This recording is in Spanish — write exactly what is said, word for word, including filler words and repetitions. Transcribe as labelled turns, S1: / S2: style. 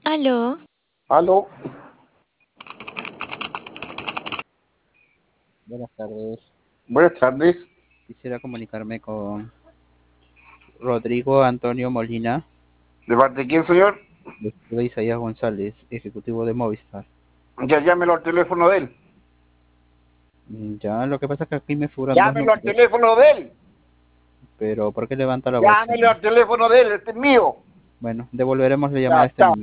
S1: Aló,
S2: Aló,
S3: Buenas tardes.
S2: buenas tardes.
S3: Quisiera comunicarme con Rodrigo Antonio Molina,
S2: ¿De parte de quién, señor?
S3: de Isaías González, ejecutivo de Movistar.
S2: Ya llámelo al teléfono de él.
S3: Mm, Ya, lo que pasa es que aquí me figuran dos
S2: Llámelo al
S3: números,
S2: teléfono de él.
S3: pero ¿por qué levanta la voz,
S2: Llámelo
S3: señor?
S2: al teléfono de él, este es mío.
S3: Bueno, devolveremos la llamada a
S2: Ya,
S3: este
S2: chao.
S3: número.